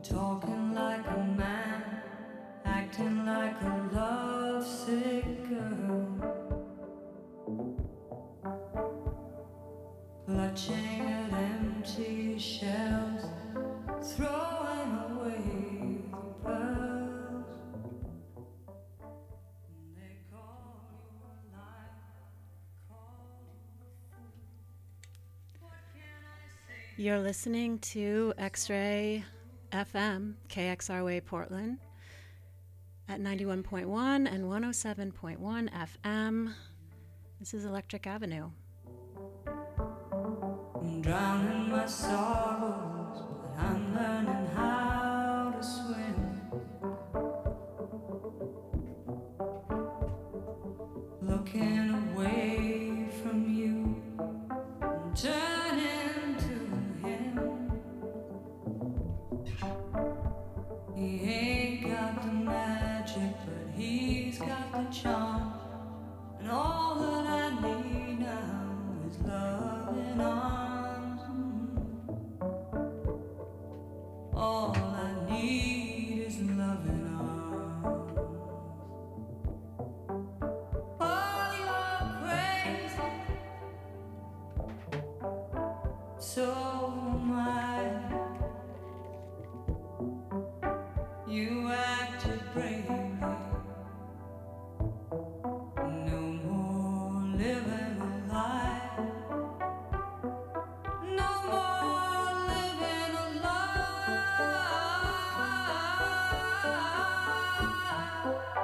Talking like a man, acting like a lovesick girl, clutching at empty shells, throwing away the pearls. They call you a liar, call you a fool. What can I say? You're listening to X-Ray FM, KXRY Portland, at 91.1 and 107.1 FM. This is Electric Avenue. I'm drowning my sorrows, but I'm learning how to swim. Looking away from you and turning to him. He ain't got the magic, but he's got the charm. And all that I need now is love in arms. All I need is love in arms. Oh, you're crazy, so am I. You acted bravely. No more living a lie. No more living a lie.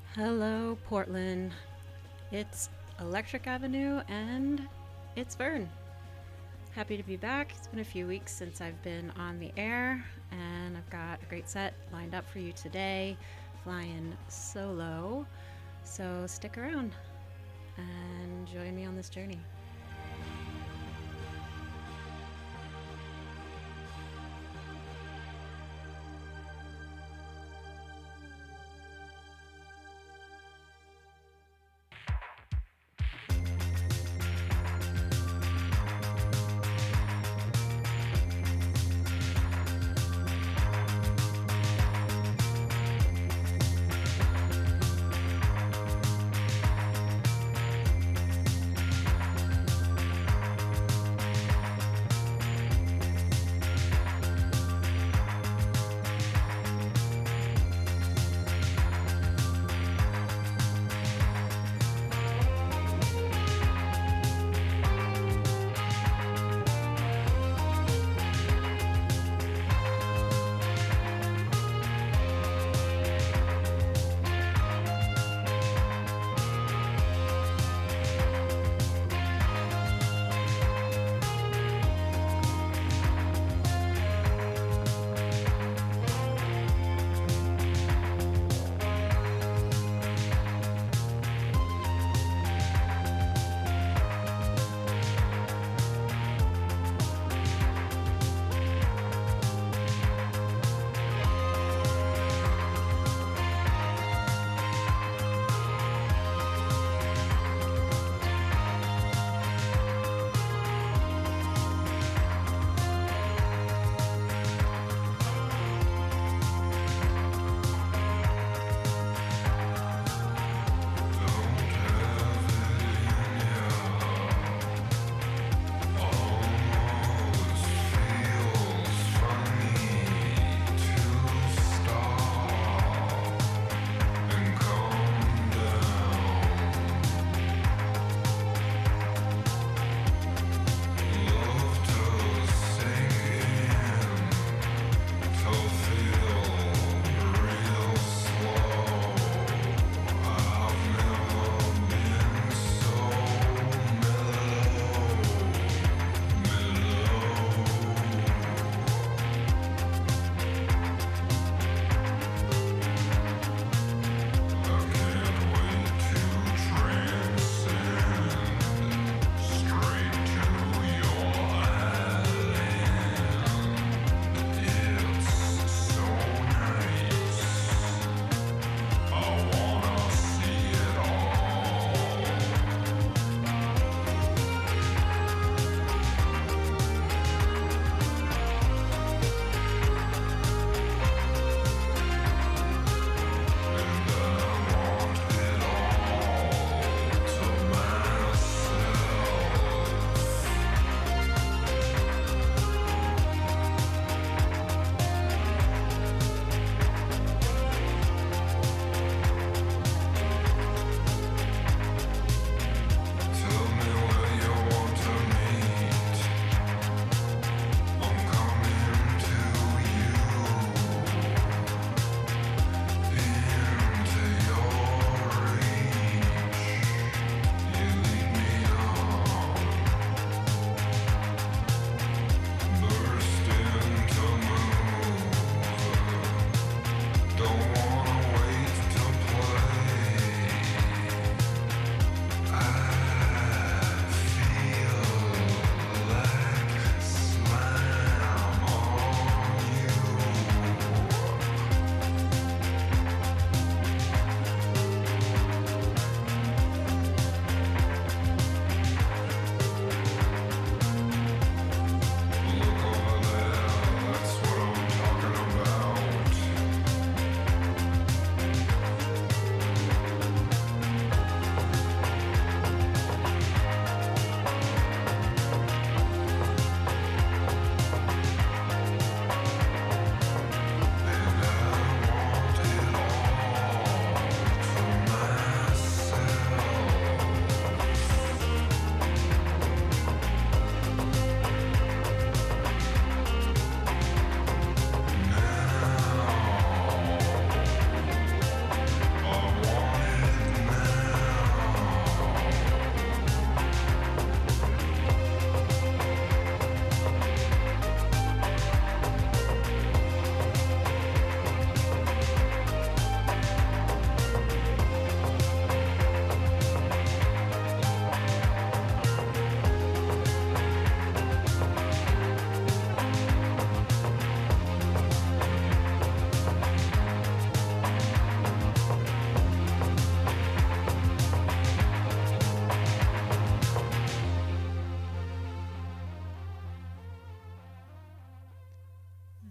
Hello, Portland. It's Electric Avenue and it's Vern. Happy to be back. It's been a few weeks since I've been on the air, and I've got a great set lined up for you today, flying solo. So stick around and join me on this journey.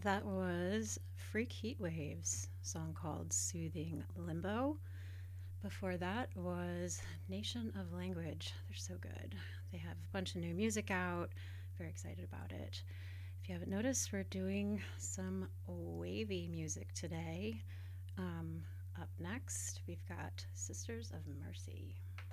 That was Freak Heat Waves, song called Soothing Limbo. Before that was Nation of Language. They're so good. They have a bunch of new music out. Very excited about it. If you haven't noticed, we're doing some wavy music today. Up next, we've got Sisters of Mercy.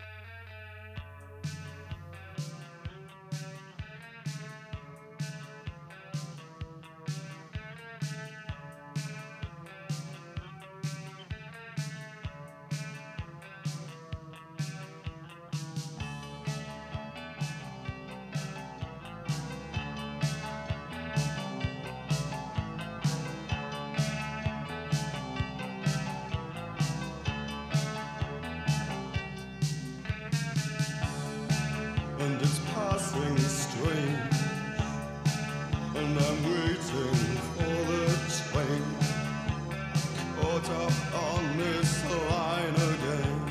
And it's passing strange, and I'm waiting for the train, caught up on this line again.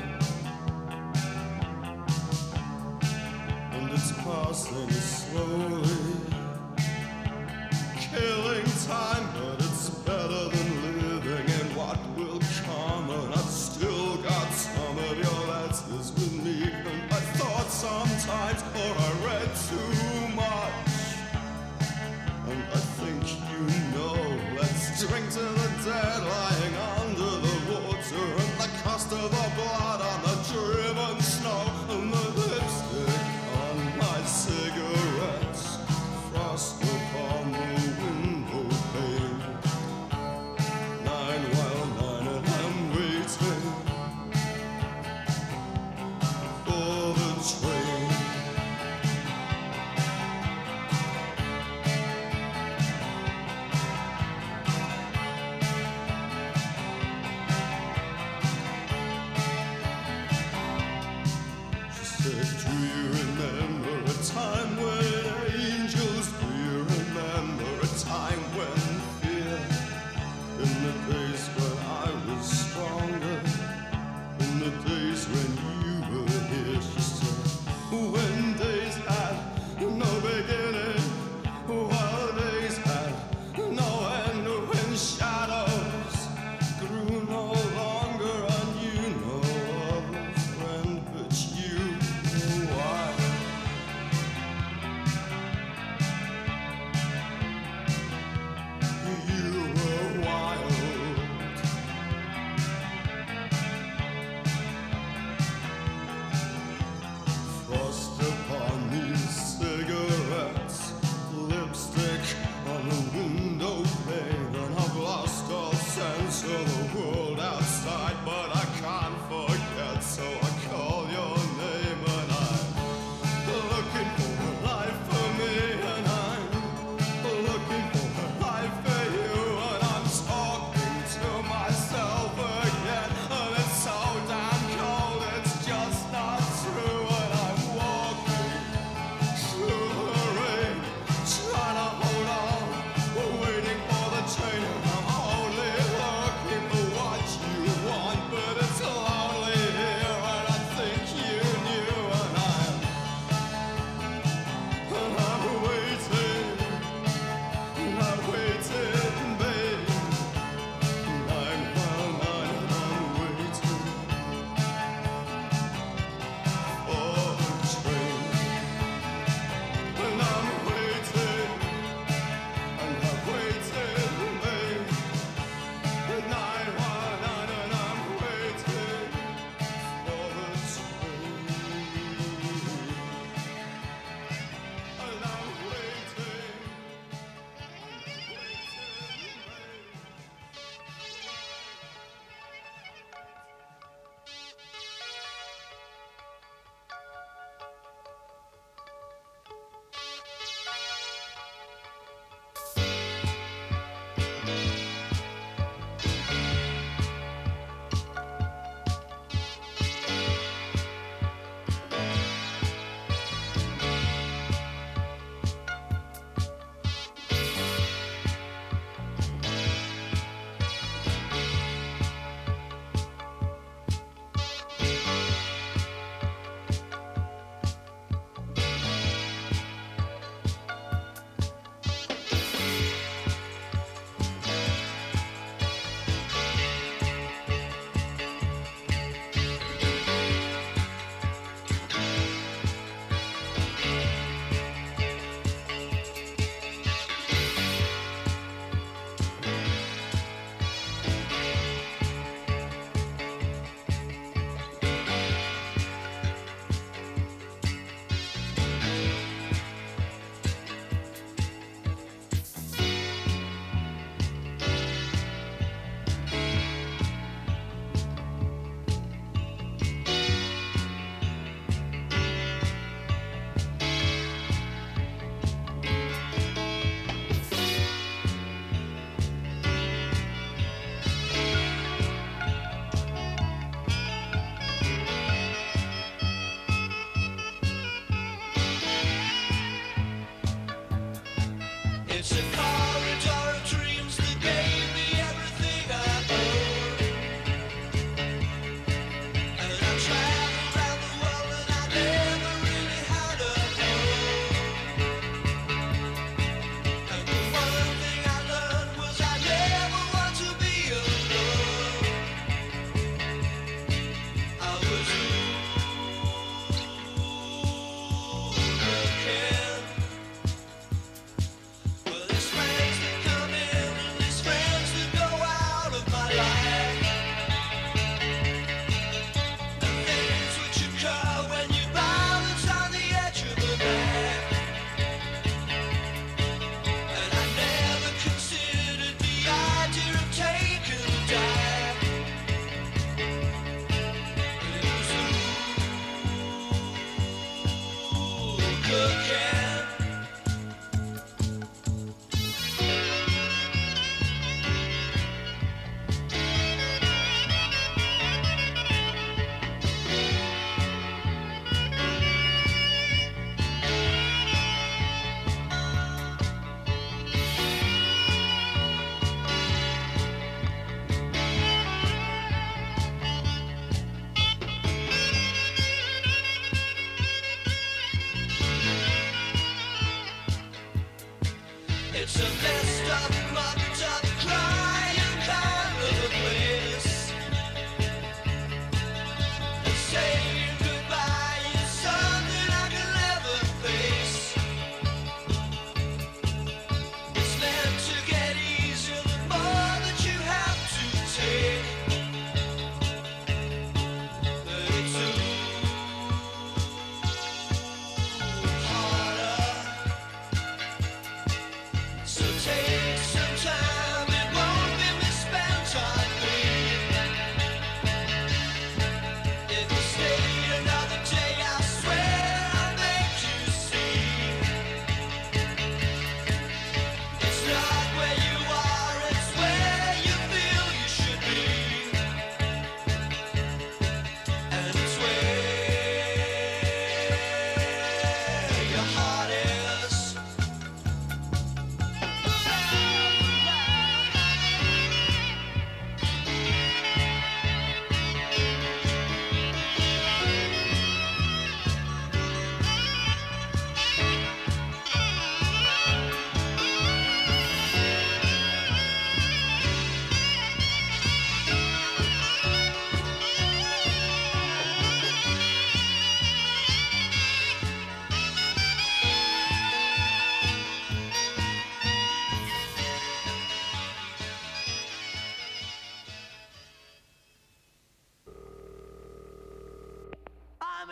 And it's passing slowly, killing time, but it's better than living in what will come. And I've still got some of your letters with me, and I thought sometimes, or I read too much. And I think you know, let's drink to the dead lying under the water, and the cost of the blood on the driven snow, and the lipstick on my cigarettes, frost upon the window pane. 9 while 9, and I'm waiting for the train. She said, do you remember a time when angels, do you remember a time when fear, in the days when I was stronger, in the days when you were here? She said, when days had no beginning, while days had no end, when shadows grew no longer, and you know of a friend, but you know why. You were wild.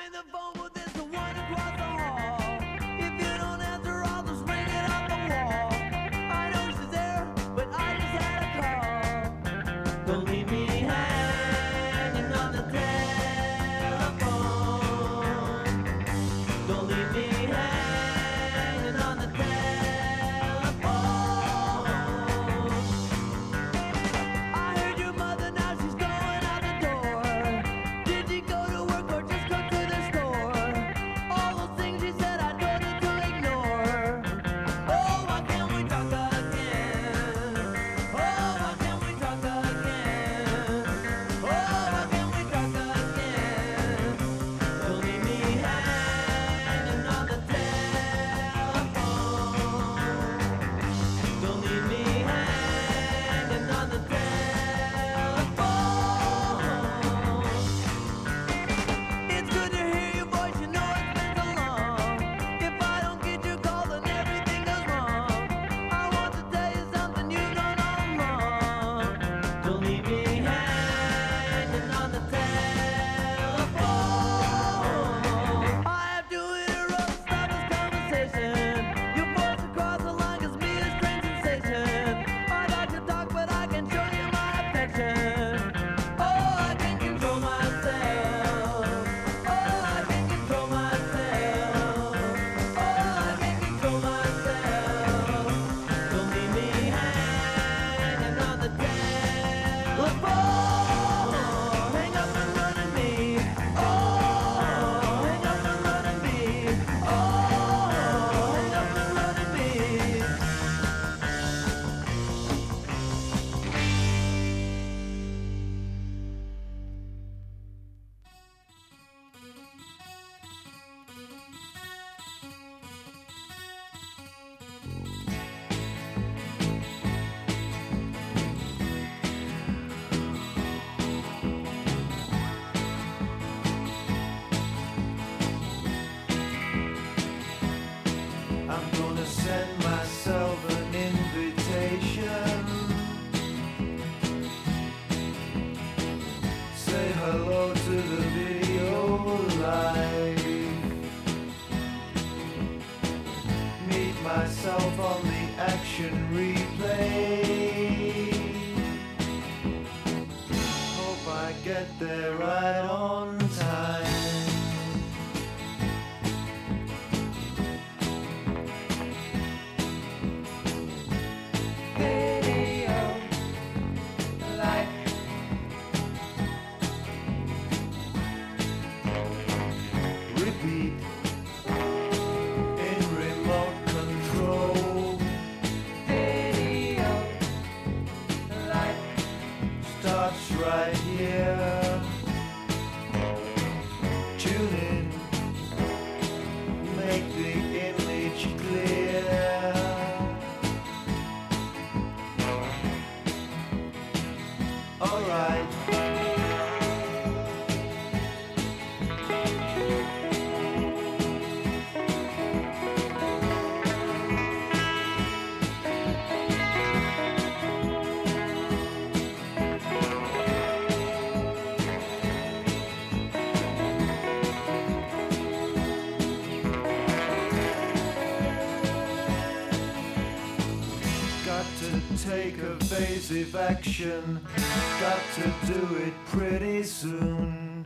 Take evasive action, got to do it pretty soon,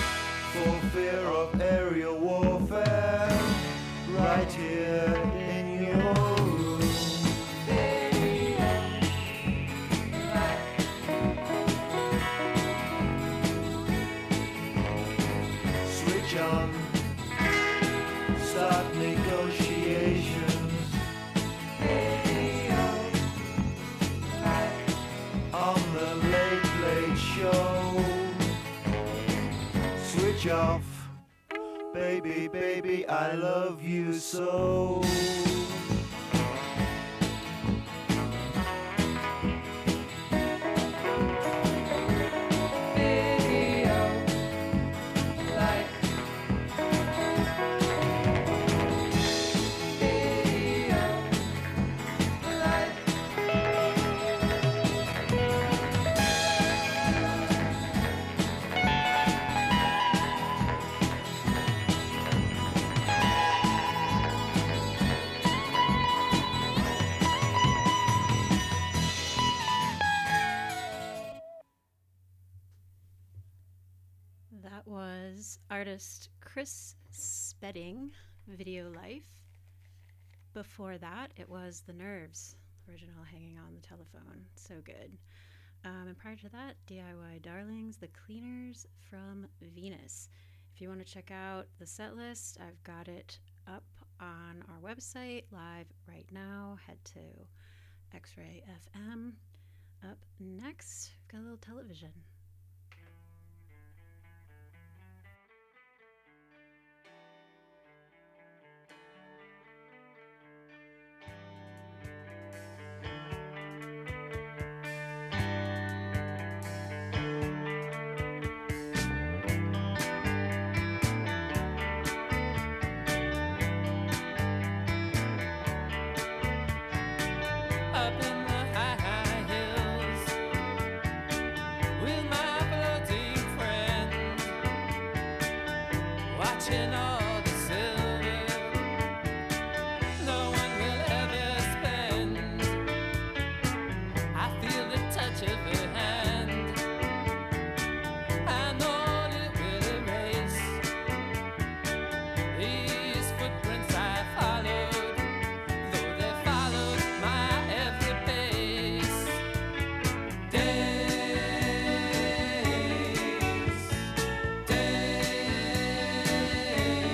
for fear of aerial warfare, right here in your room. Switch on, start negotiations. On the Late Late Show. Switch off, baby, baby, I love you so. was artist Chris Spedding, Video Life. Before that, it was The Nerves, original Hanging on the Telephone. So good. And prior to that, DIY Darlings, The Cleaners from Venus. If you want to check out the set list, I've got it up on our website live right now. Head to X-Ray FM. Up next, we've got a little television. Up in the high hills with my floating friend, watching all the silver no one will ever spend. I feel the touch of her hand. I know it will erase these footprints I followed, though they followed my every pace. Days, days,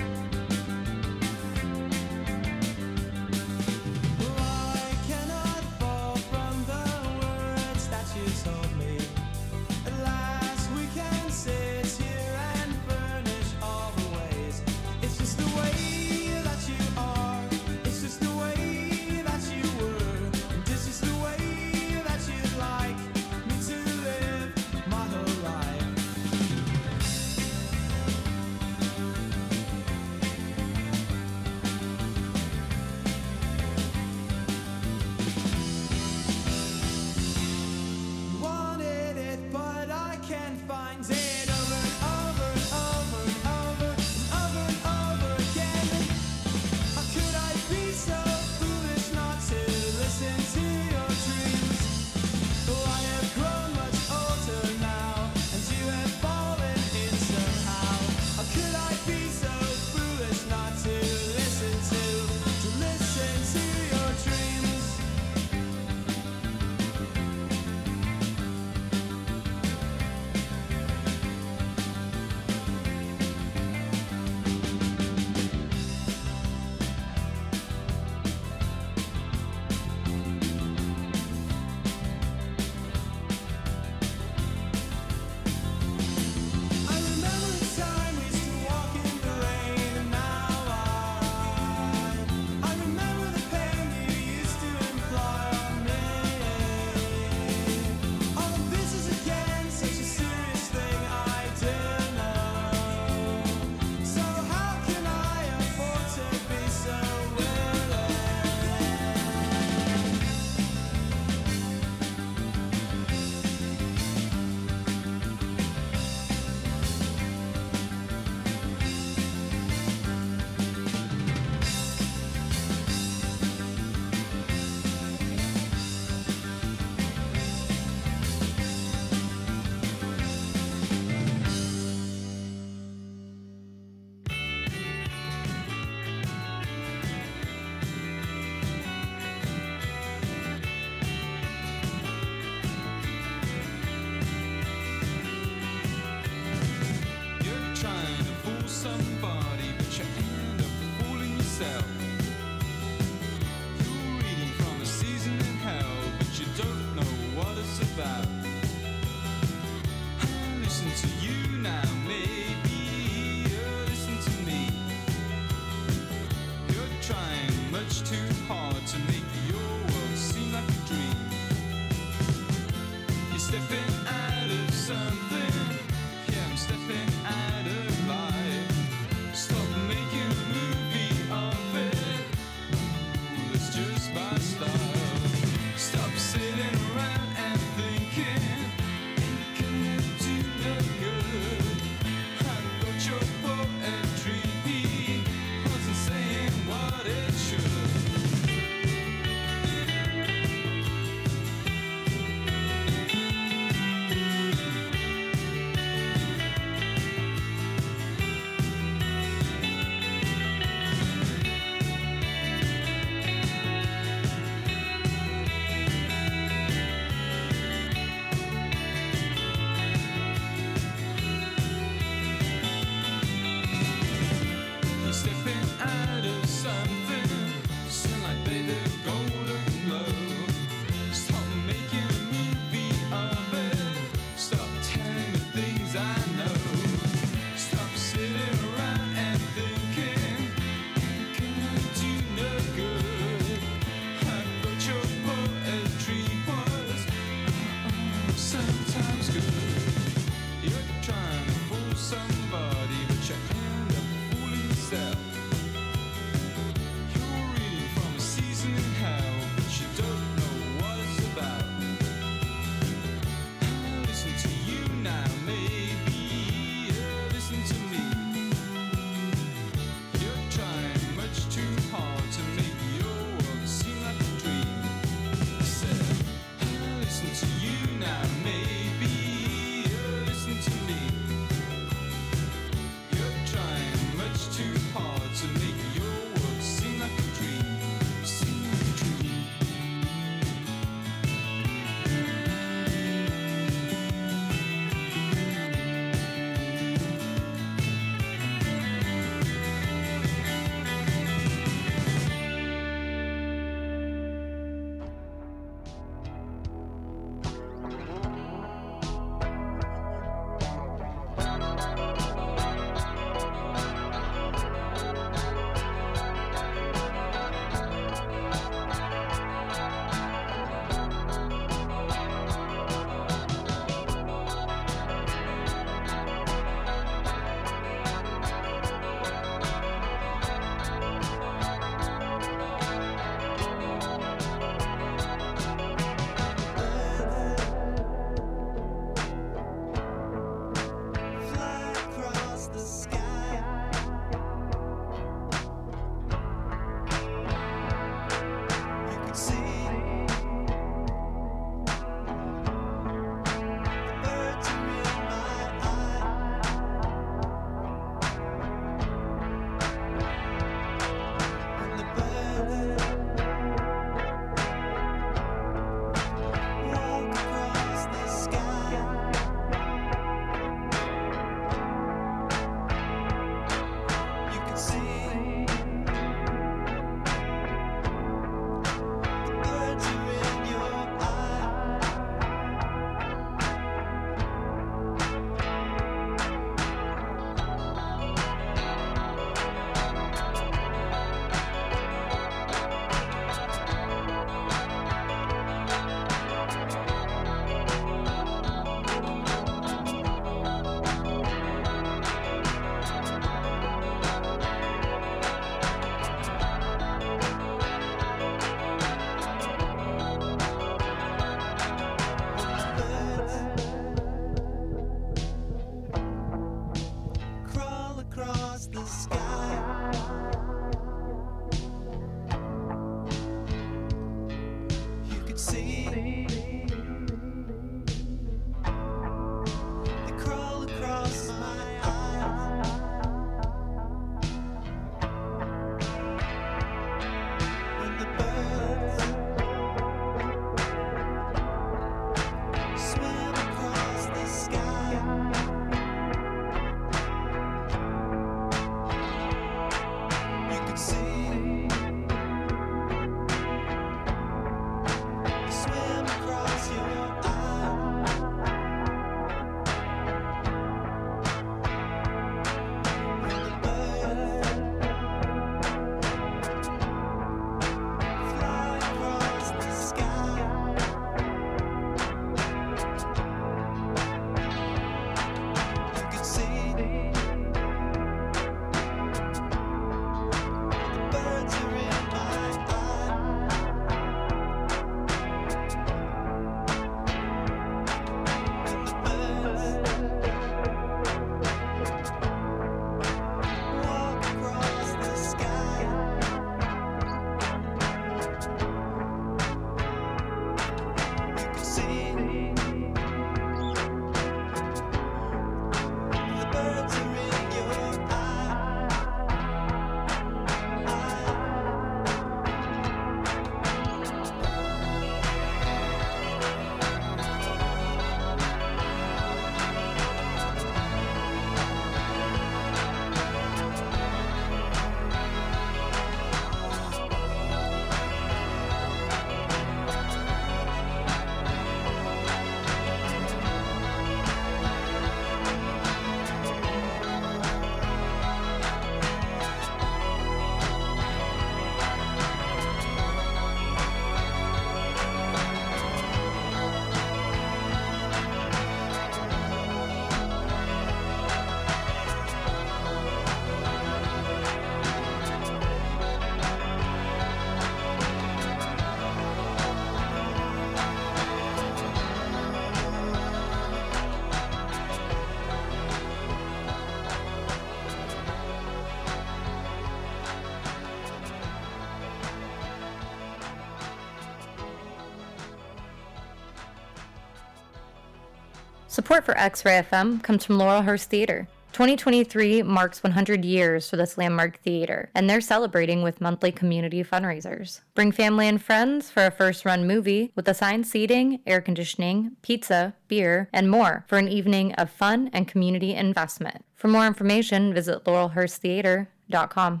Support for X-Ray FM comes from Laurelhurst Theatre. 2023 marks 100 years for this landmark theater, and they're celebrating with monthly community fundraisers. Bring family and friends for a first-run movie with assigned seating, air conditioning, pizza, beer, and more for an evening of fun and community investment. For more information, visit laurelhursttheater.com.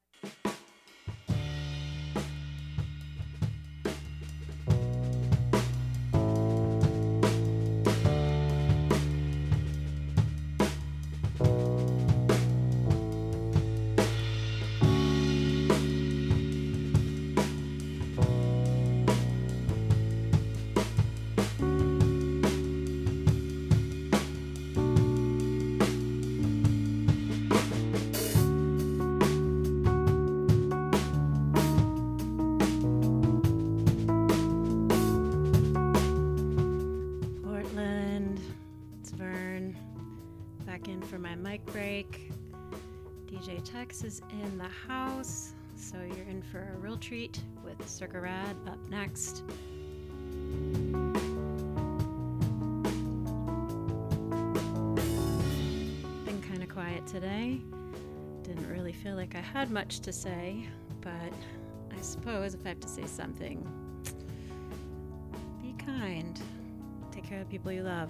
Portland, it's Vern. Back in for my mic break. DJ Tex is in the house, so you're in for a real treat with Circa Rad up next. Been kind of quiet today. Didn't really feel like I had much to say, but I suppose if I have to say something, be kind. Take care of the people you love.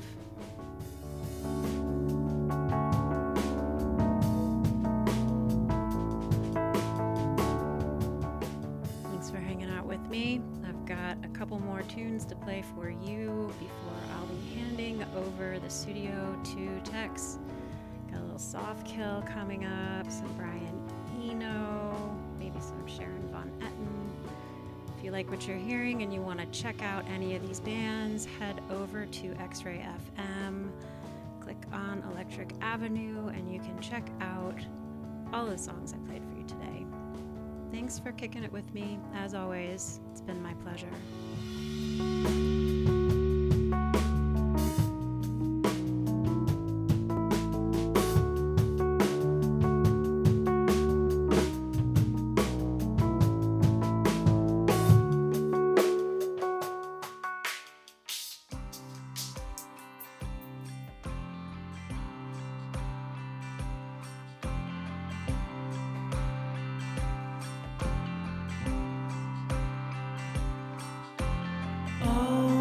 Thanks for hanging out with me. I've got a couple more tunes to play for you before I'll be handing over the studio to Tex. Got a little Soft Kill coming up, some Brian Eno, maybe some Sharon Von Etten. If you like what you're hearing and you want to check out any of these bands, head over to X-Ray FM, click on Electric Avenue, and you can check out all the songs I played for you today. Thanks for kicking it with me. As always, it's been my pleasure. Oh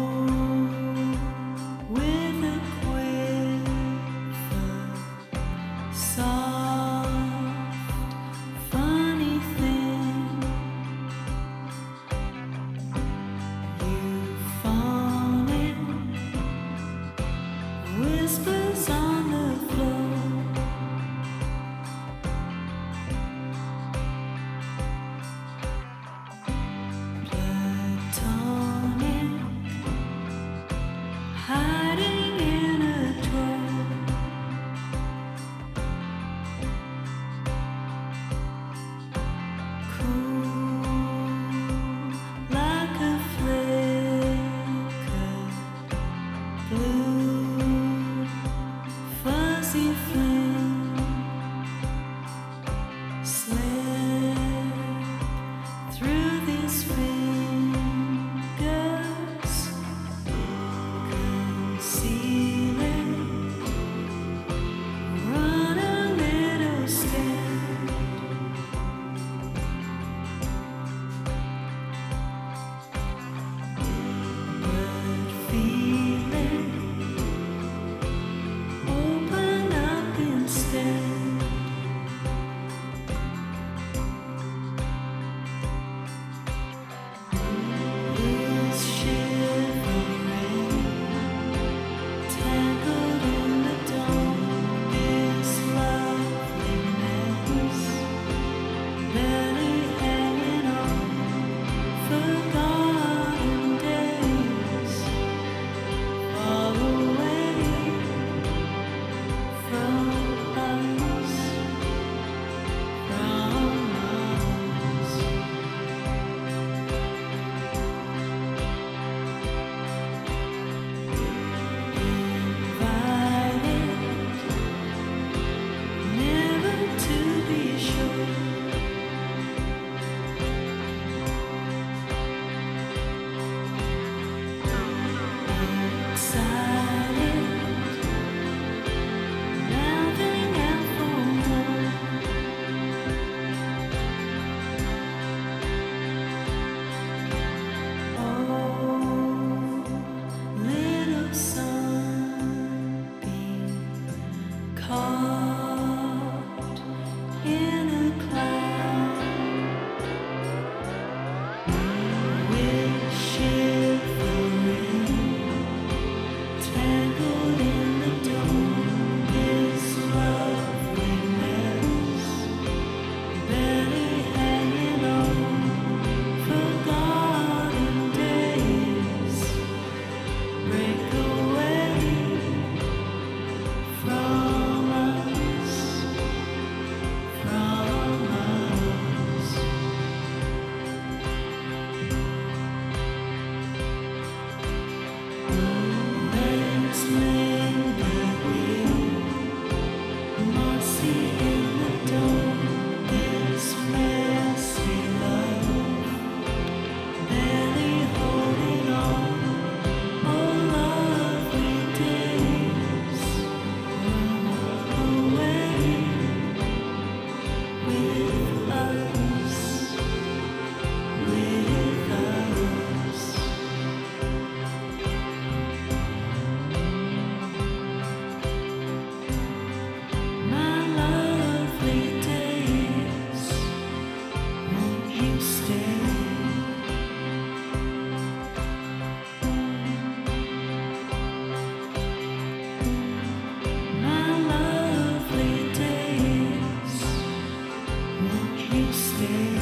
stay.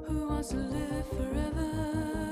Who wants to live forever?